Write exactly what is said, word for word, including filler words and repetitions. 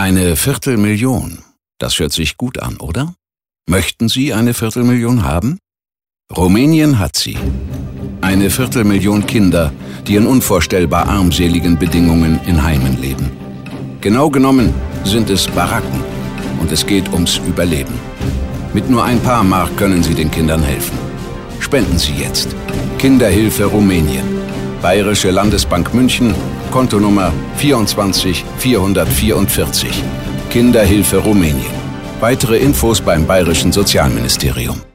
Eine Viertelmillion. Das hört sich gut an, oder? Möchten Sie eine Viertelmillion haben? Rumänien hat sie. Eine Viertelmillion Kinder, die in unvorstellbar armseligen Bedingungen in Heimen leben. Genau genommen sind es Baracken und es geht ums Überleben. Mit nur ein paar Mark können Sie den Kindern helfen. Spenden Sie jetzt. Kinderhilfe Rumänien. Bayerische Landesbank München, Kontonummer vierundzwanzig vierhundertvierundvierzig. Kinderhilfe Rumänien. Weitere Infos beim Bayerischen Sozialministerium.